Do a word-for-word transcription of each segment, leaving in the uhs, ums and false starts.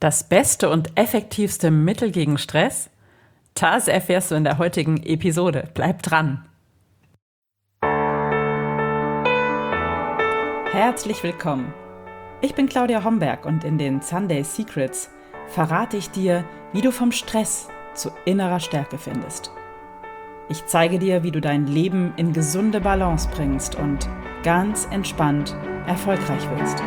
Das beste und effektivste Mittel gegen Stress? Das erfährst du in der heutigen Episode. Bleib dran! Herzlich willkommen! Ich bin Claudia Homberg und in den Sunday Secrets verrate ich dir, wie du vom Stress zu innerer Stärke findest. Ich zeige dir, wie du dein Leben in gesunde Balance bringst und ganz entspannt erfolgreich wirst.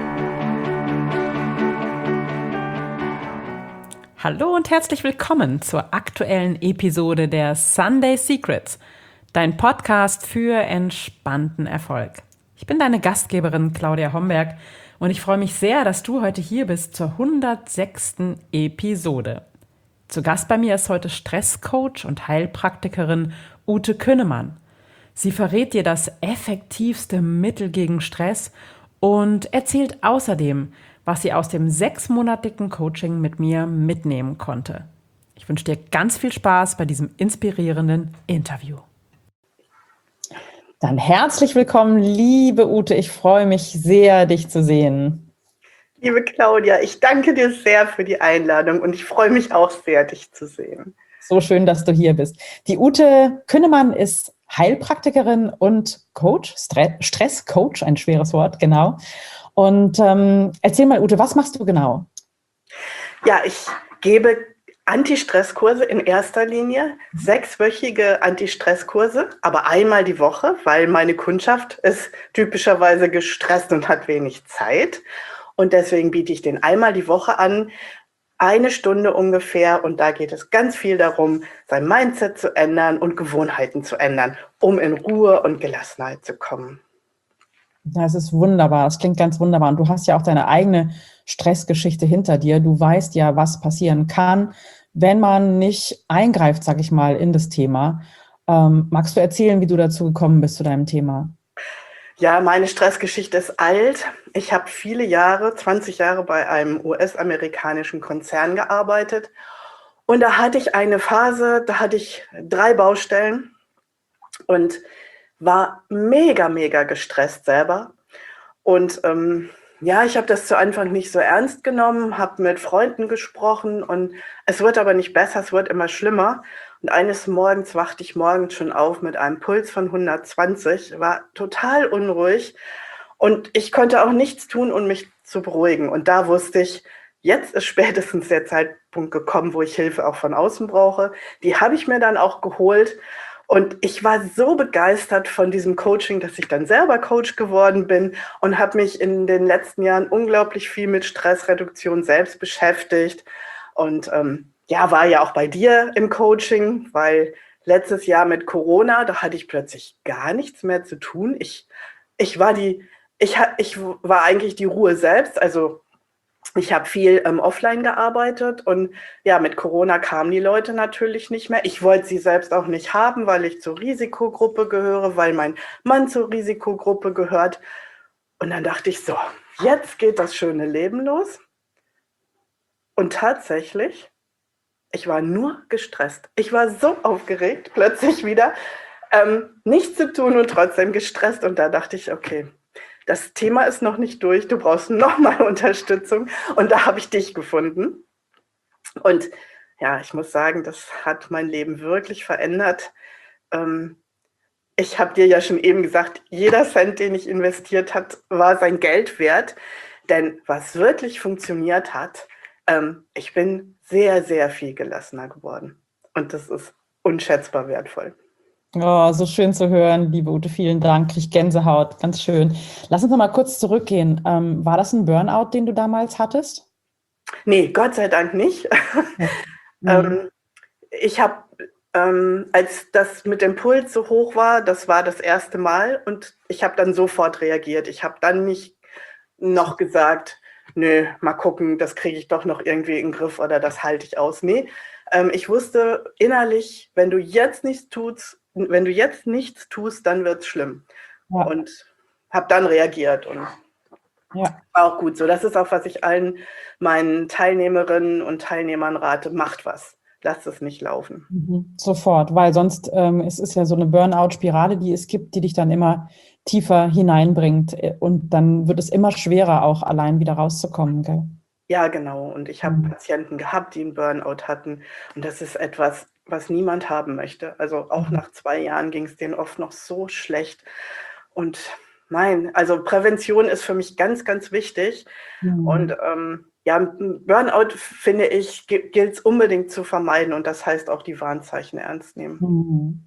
Hallo und herzlich willkommen zur aktuellen Episode der Sunday Secrets, dein Podcast für entspannten Erfolg. Ich bin deine Gastgeberin Claudia Homberg und ich freue mich sehr, dass du heute hier bist zur hundertsechsten Episode. Zu Gast bei mir ist heute Stresscoach und Heilpraktikerin Ute Künnemann. Sie verrät dir das effektivste Mittel gegen Stress und erzählt außerdem, was sie aus dem sechsmonatigen Coaching mit mir mitnehmen konnte. Ich wünsche dir ganz viel Spaß bei diesem inspirierenden Interview. Dann herzlich willkommen, liebe Ute. Ich freue mich sehr, dich zu sehen. Liebe Claudia, ich danke dir sehr für die Einladung und ich freue mich auch sehr, dich zu sehen. So schön, dass du hier bist. Die Ute Künnemann ist Heilpraktikerin und Coach, Stre- Stresscoach, ein schweres Wort, genau. Und ähm, erzähl mal, Ute, was machst du genau? Ja, ich gebe Anti-Stress-Kurse in erster Linie, sechswöchige Anti-Stress-Kurse, aber einmal die Woche, weil meine Kundschaft ist typischerweise gestresst und hat wenig Zeit. Und deswegen biete ich den einmal die Woche an, eine Stunde ungefähr. Und da geht es ganz viel darum, sein Mindset zu ändern und Gewohnheiten zu ändern, um in Ruhe und Gelassenheit zu kommen. Das ist wunderbar, das klingt ganz wunderbar. Und du hast ja auch deine eigene Stressgeschichte hinter dir. Du weißt ja, was passieren kann, wenn man nicht eingreift, sag ich mal, in das Thema. Ähm, magst du erzählen, wie du dazu gekommen bist zu deinem Thema? Ja, meine Stressgeschichte ist alt. Ich habe viele Jahre, zwanzig Jahre bei einem U S-amerikanischen Konzern gearbeitet. Und da hatte ich eine Phase, da hatte ich drei Baustellen und war mega, mega gestresst selber. Und ähm, ja, ich habe das zu Anfang nicht so ernst genommen, habe mit Freunden gesprochen und es wird aber nicht besser, es wird immer schlimmer. Und eines Morgens wachte ich morgens schon auf mit einem Puls von hundertzwanzig, war total unruhig und ich konnte auch nichts tun, um mich zu beruhigen. Und da wusste ich, jetzt ist spätestens der Zeitpunkt gekommen, wo ich Hilfe auch von außen brauche. Die habe ich mir dann auch geholt. Und ich war so begeistert von diesem Coaching, dass ich dann selber Coach geworden bin und habe mich in den letzten Jahren unglaublich viel mit Stressreduktion selbst beschäftigt. Und ähm, ja, war ja auch bei dir im Coaching, weil letztes Jahr mit Corona, da hatte ich plötzlich gar nichts mehr zu tun. Ich, ich, war, die, ich, ich war eigentlich die Ruhe selbst, also ich habe viel ähm, offline gearbeitet und ja, mit Corona kamen die Leute natürlich nicht mehr. Ich wollte sie selbst auch nicht haben, weil ich zur Risikogruppe gehöre, weil mein Mann zur Risikogruppe gehört. Und dann dachte ich so, jetzt geht das schöne Leben los. Und tatsächlich, ich war nur gestresst. Ich war so aufgeregt, plötzlich wieder, ähm, nichts zu tun und trotzdem gestresst. Und da dachte ich, okay, das Thema ist noch nicht durch, du brauchst nochmal Unterstützung und da habe ich dich gefunden. Und ja, ich muss sagen, das hat mein Leben wirklich verändert. Ähm, ich habe dir ja schon eben gesagt, jeder Cent, den ich investiert habe, war sein Geld wert. Denn was wirklich funktioniert hat, ähm, ich bin sehr, sehr viel gelassener geworden. Und das ist unschätzbar wertvoll. Oh, so schön zu hören, liebe Ute, vielen Dank. Krieg ich Gänsehaut, ganz schön. Lass uns noch mal kurz zurückgehen. Ähm, war das ein Burnout, den du damals hattest? Nee, Gott sei Dank nicht. Ja. ähm, ich habe, ähm, als das mit dem Puls so hoch war, das war das erste Mal und ich habe dann sofort reagiert. Ich habe dann nicht noch gesagt, nö, mal gucken, das kriege ich doch noch irgendwie in den Griff oder das halte ich aus. Nee, ähm, ich wusste innerlich, wenn du jetzt nichts tust, wenn du jetzt nichts tust, dann wird es schlimm. Ja. Und habe dann reagiert und ja. War auch gut so. Das ist auch, was ich allen meinen Teilnehmerinnen und Teilnehmern rate, macht was. Lasst es nicht laufen. Mhm, sofort, weil sonst ähm, es ist ja so eine Burnout-Spirale, die es gibt, die dich dann immer tiefer hineinbringt und dann wird es immer schwerer, auch allein wieder rauszukommen, gell? Ja, genau. Und ich habe Mhm. Patienten gehabt, die 'n Burnout hatten. Und das ist etwas, was niemand haben möchte. Also, auch Mhm. nach zwei Jahren ging's denen oft noch so schlecht. Und nein, also Prävention ist für mich ganz, ganz wichtig. Und, Mhm. ähm, ja, 'n Burnout, f finde ich, gi gilt's unbedingt zu vermeiden und das heißt auch die Warnzeichen ernst nehmen. Mhm.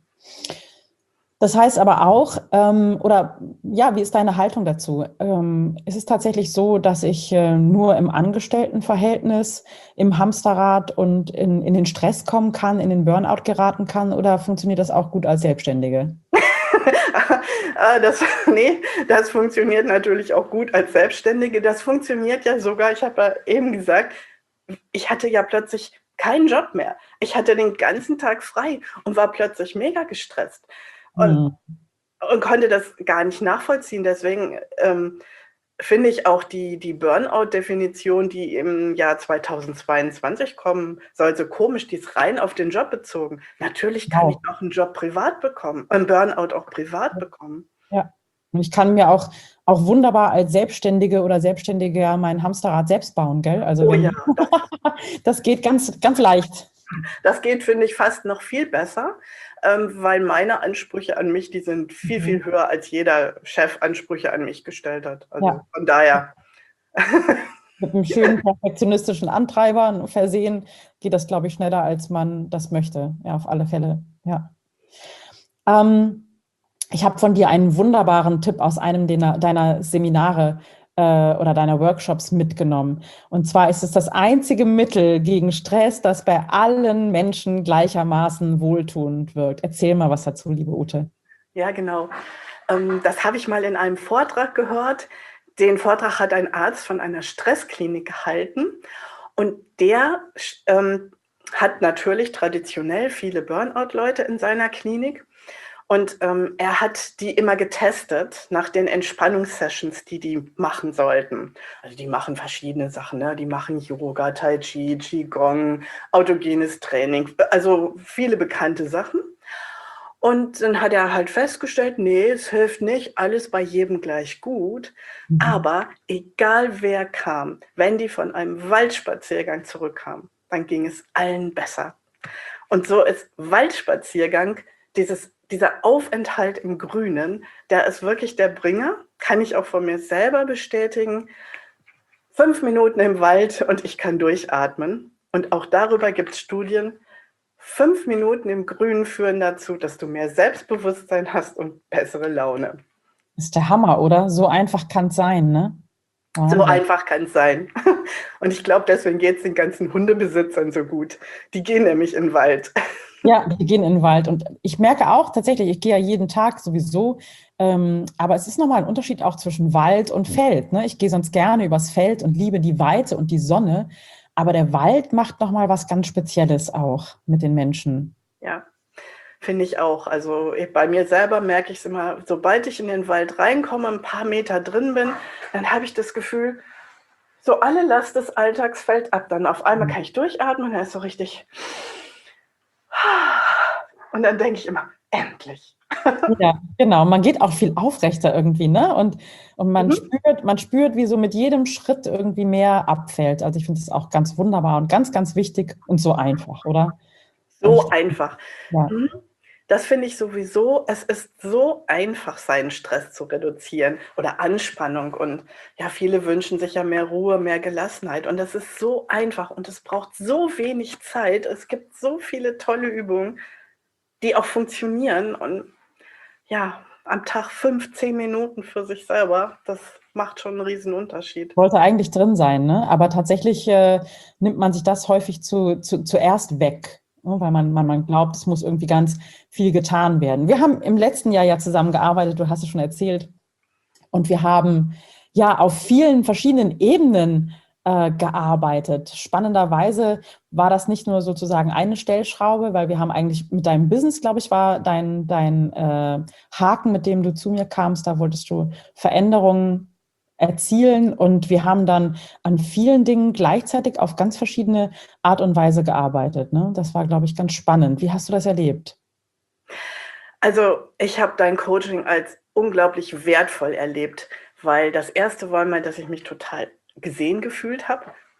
Das heißt aber auch, ähm oder ja, wie ist deine Haltung dazu? Ähm, ist es tatsächlich so, dass ich, äh, nur im Angestelltenverhältnis, im Hamsterrad und in in den Stress kommen kann, in den Burnout geraten kann oder funktioniert das auch gut als Selbstständige? Ah, das ne, das funktioniert natürlich auch gut als Selbstständige. Das funktioniert ja sogar ich habe ja eben gesagt, ich hatte ja plötzlich keinen Job mehr. Ich hatte den ganzen Tag frei und war plötzlich mega gestresst und Mhm. und konnte das gar nicht nachvollziehen. Deswegen, ähm, finde ich auch die die Burnout-Definition, die im Jahr zweitausendzweiundzwanzig kommen soll, so komisch, die ist rein auf den Job bezogen. Natürlich kann ich Genau. auch 'n Job privat bekommen 'n Burnout auch privat Ja. bekommen. Ja. Und ich kann mir auch auch wunderbar als Selbstständige oder Selbstständiger mein Hamsterrad selbst bauen, gell? Also, Oh ja, wenn das das geht ganz ganz leicht. das geht, finde ich, fast noch viel besser, ähm, weil meine Ansprüche an mich, die sind viel, Mhm. viel höher, als jeder Chef Ansprüche an mich gestellt hat. Also, Ja. von daher Mit 'nem schönen perfektionistischen Antreiber versehen, geht das, glaube ich, schneller, als man das möchte. Ja, auf alle Fälle, ja. Ähm, ich habe von dir einen wunderbaren Tipp aus einem dener deiner Seminare, äh, oder deiner Workshops mitgenommen. Und zwar ist es das einzige Mittel gegen Stress, das bei allen Menschen gleichermaßen wohltuend wirkt. Erzähl mal was dazu, liebe Ute. Ja, genau. Ähm, das habe ich mal in einem Vortrag gehört. Den Vortrag hat ein Arzt von einer Stressklinik gehalten und der sch ähm, hat natürlich traditionell viele Burnout-Leute in seiner Klinik und, ähm, er hat die immer getestet nach den Entspannungssessions, die die machen sollten. Also, die machen verschiedene Sachen, ne? Die machen Yoga, Tai Chi, Qigong, autogenes Training, also viele bekannte Sachen. Und dann hat er halt festgestellt: „Ne, es hilft nicht alles bei jedem gleich gut.“ Mhm. Aber egal wer kam, wenn die von einem Waldspaziergang zurückkamen, dann ging es allen besser. Und so ist Waldspaziergang dieses dieser Aufenthalt im Grünen, der ist wirklich der Bringer, kann ich auch von mir selber bestätigen. fünf Minuten im Wald und ich kann durchatmen. Und auch darüber gibt's Studien. fünf Minuten im Grünen führen dazu, dass du mehr Selbstbewusstsein hast und bessere Laune. Ist der Hammer, oder? So einfach kann's sein, ne? So Wahnsinn. einfach kann's sein. Und ich glaube, deswegen geht's den ganzen Hundebesitzern so gut. Die gehen nämlich in 'n Wald. Ja, die gehen in 'n Wald. Und ich merke auch tatsächlich, ich gehe ja jeden Tag sowieso, ähm, aber es ist noch mal 'n Unterschied auch zwischen Wald und Feld, ne? Ich gehe sonst gerne übers Feld und liebe die Weite und die Sonne, aber der Wald macht noch mal was ganz Spezielles auch mit den Menschen. Ja, finde ich auch. Also, e bei mir selber merke ich's immer, sobald ich in den Wald reinkomme, 'n paar Meter drin bin, dann habe ich das Gefühl, so alle Last des Alltags fällt ab. Dann auf einmal Mhm. kann ich durchatmen, dann ist so richtig und dann denke ich immer: „Endlich.“ Ja, genau. Man geht auch viel aufrechter irgendwie, ne? Und und man Mhm. spürt man spürt, wie so mit jedem Schritt irgendwie mehr abfällt. Also, ich finde das auch ganz wunderbar und ganz, ganz wichtig und so einfach, oder? So Echt. einfach. Ja. Mhm. Das finde ich sowieso es ist so einfach, seinen Stress zu reduzieren oder Anspannung und ja, viele wünschen sich ja mehr Ruhe, mehr Gelassenheit und das ist so einfach und es braucht so wenig Zeit. Es gibt so viele tolle Übungen, die auch funktionieren und ja, am Tag fünf, zehn Minuten für sich selber, das macht schon 'n Riesenunterschied. Sollte eigentlich drin sein, ne? Aber tatsächlich, äh, nimmt man sich das häufig zu zu zuerst weg, ne, weil man man man glaubt, es muss irgendwie ganz viel getan werden. Wir haben im letzten Jahr ja zusammengearbeitet, du hast es schon erzählt. Und wir haben, ja, auf vielen verschiedenen Ebenen, äh, gearbeitet. Spannenderweise war das nicht nur sozusagen eine Stellschraube, weil wir haben eigentlich mit deinem Business, glaube ich, war dein dein, äh, Haken, mit dem du zu mir kamst, da wolltest du Veränderungen erzielen und wir haben dann an vielen Dingen gleichzeitig auf ganz verschiedene Art und Weise gearbeitet, ne? Das war, glaube ich, ganz spannend. Wie hast du das erlebt? Also, ich habe dein Coaching als unglaublich wertvoll erlebt, weil das erste war mal, dass ich mich total gesehen gefühlt habe.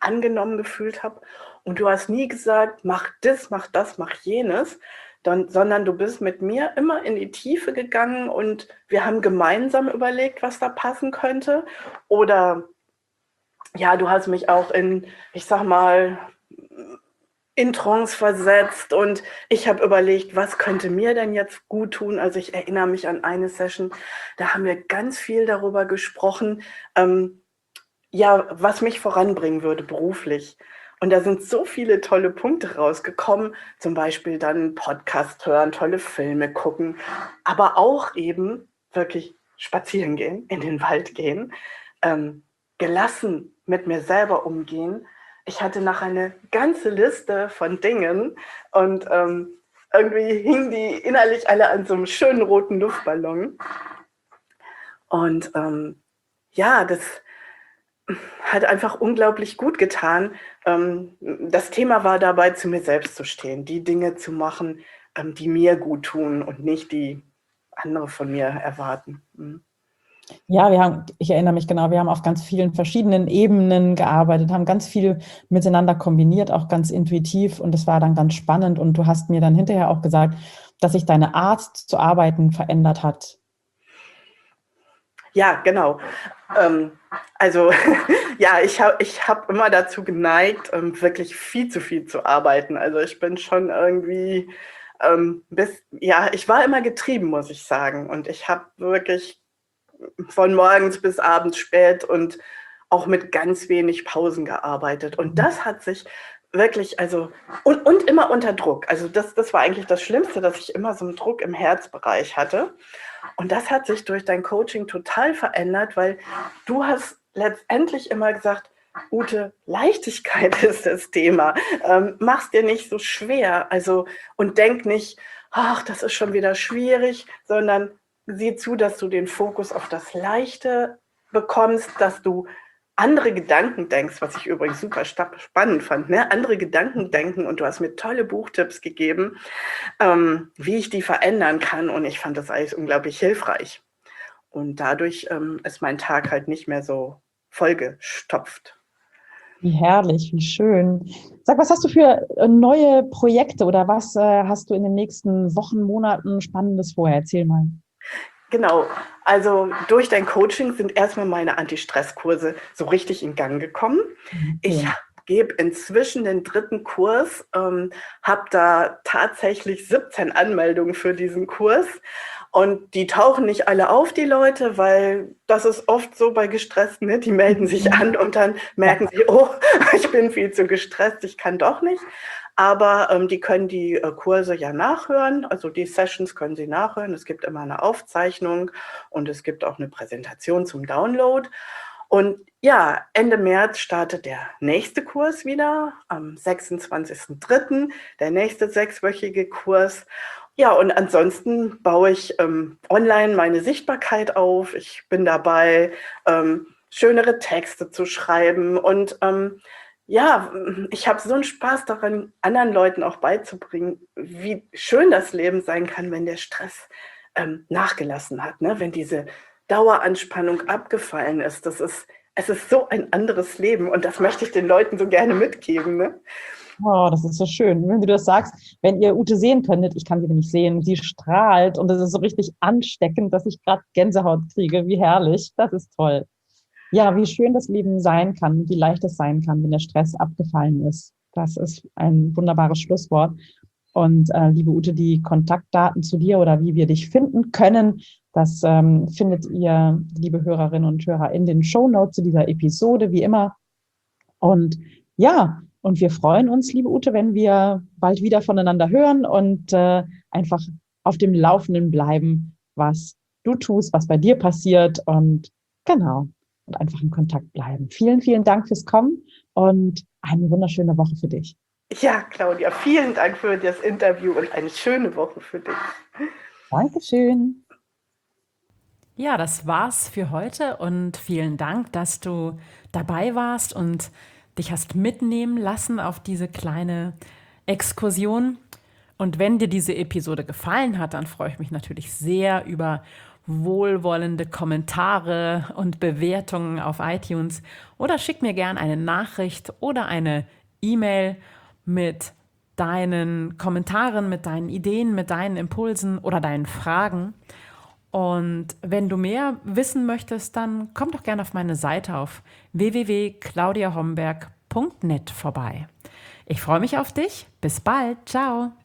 angenommen gefühlt habe. Und du hast nie gesagt, mach das, mach das, mach jenes, dann, sondern du bist mit mir immer in die Tiefe gegangen und wir haben gemeinsam überlegt, was da passen könnte. Oder ja, du hast mich auch in, ich sag mal, in Trance versetzt und ich habe überlegt, was könnte mir denn jetzt gut tun? Also ich erinnere mich an eine Session, da haben wir ganz viel darüber gesprochen, ähm, ja, was mich voranbringen würde beruflich. Und da sind so viele tolle Punkte rausgekommen, zum Beispiel dann Podcast hören, tolle Filme gucken, aber auch eben wirklich spazieren gehen, in den Wald gehen, ähm, gelassen mit mir selber umgehen. Ich hatte nachher eine ganze Liste von Dingen und ähm, irgendwie hingen die innerlich alle an so einem schönen roten Luftballon. Und ähm, ja, das hat einfach unglaublich gut getan. Ähm, das Thema war dabei, zu mir selbst zu stehen, die Dinge zu machen, ähm, die mir gut tun und nicht die andere von mir erwarten. Mhm. Ja, wir haben, ich erinnere mich genau, wir haben auf ganz vielen verschiedenen Ebenen gearbeitet, haben ganz viel miteinander kombiniert, auch ganz intuitiv und das war dann ganz spannend und du hast mir dann hinterher auch gesagt, dass sich deine Art zu arbeiten verändert hat. Ja, genau. Ähm, also ja, ich habe ich hab immer dazu geneigt, ähm, wirklich viel zu viel zu arbeiten. Also ich bin schon irgendwie, ähm, bis, ja, ich war immer getrieben, muss ich sagen. Und ich habe wirklich von morgens bis abends spät und auch mit ganz wenig Pausen gearbeitet. Und das hat sich wirklich, also, und, und immer unter Druck. Also das, das war eigentlich das Schlimmste, dass ich immer so einen Druck im Herzbereich hatte. Und das hat sich durch dein Coaching total verändert, weil du hast letztendlich immer gesagt, Ute, Leichtigkeit ist das Thema. Ähm, mach's dir nicht so schwer. Also, und denk nicht, ach, das ist schon wieder schwierig, sondern sieh zu, dass du den Fokus auf das Leichte bekommst, dass du andere Gedanken denkst, was ich übrigens super spannend fand, ne? Andere Gedanken denken und du hast mir tolle Buchtipps gegeben, ähm, wie ich die verändern kann und ich fand das alles unglaublich hilfreich. Und dadurch ähm, ist mein Tag halt nicht mehr so vollgestopft. Wie herrlich, wie schön. Sag, was hast du für äh, neue Projekte oder was äh, hast du in den nächsten Wochen, Monaten Spannendes vor? Erzähl mal. Genau, also durch dein Coaching sind erstmal meine Anti-Stress-Kurse so richtig in Gang gekommen. Ich Ja. gebe inzwischen den dritten Kurs, ähm, habe da tatsächlich siebzehn Anmeldungen für diesen Kurs und die tauchen nicht alle auf, die Leute, weil das ist oft so bei Gestressten, ne? Die melden sich an und dann merken sie, oh, ich bin viel zu gestresst, ich kann doch nicht. Aber ähm, die können die äh, Kurse ja nachhören, also die Sessions können sie nachhören. Es gibt immer eine Aufzeichnung und es gibt auch eine Präsentation zum Download. Und ja, Ende März startet der nächste Kurs wieder, am sechsundzwanzigsten dritten der nächste sechswöchige Kurs. Ja, und ansonsten baue ich ähm, online meine Sichtbarkeit auf. Ich bin dabei, ähm, schönere Texte zu schreiben und ähm, ja, ich habe so einen Spaß daran, anderen Leuten auch beizubringen, wie schön das Leben sein kann, wenn der Stress ähm, nachgelassen hat, ne? Wenn diese Daueranspannung abgefallen ist. Das ist, es ist so ein anderes Leben und das möchte ich den Leuten so gerne mitgeben, ne? Oh, das ist so schön. Wenn du das sagst, wenn ihr Ute sehen könntet, ich kann sie nämlich sehen, sie strahlt und das ist so richtig ansteckend, dass ich gerade Gänsehaut kriege. Wie herrlich. Das ist toll. Ja, wie schön das Leben sein kann, wie leicht es sein kann, wenn der Stress abgefallen ist. Das ist ein wunderbares Schlusswort. Und äh, liebe Ute, die Kontaktdaten zu dir oder wie wir dich finden können, das ähm, findet ihr, liebe Hörerinnen und Hörer, in den Shownotes zu dieser Episode, wie immer. Und ja, und wir freuen uns, liebe Ute, wenn wir bald wieder voneinander hören und äh, einfach auf dem Laufenden bleiben, was du tust, was bei dir passiert und genau. Und einfach in Kontakt bleiben. Vielen, vielen Dank fürs Kommen und eine wunderschöne Woche für dich. Ja, Claudia, vielen Dank für das Interview und eine schöne Woche für dich. Dankeschön. Ja, das war's für heute und vielen Dank, dass du dabei warst und dich hast mitnehmen lassen auf diese kleine Exkursion. Und wenn dir diese Episode gefallen hat, dann freue ich mich natürlich sehr über wohlwollende Kommentare und Bewertungen auf iTunes oder schick mir gern eine Nachricht oder eine E-Mail mit deinen Kommentaren, mit deinen Ideen, mit deinen Impulsen oder deinen Fragen. Und wenn du mehr wissen möchtest, dann komm doch gerne auf meine Seite auf w w w punkt claudia homberg punkt net vorbei. Ich freue mich auf dich. Bis bald. Ciao.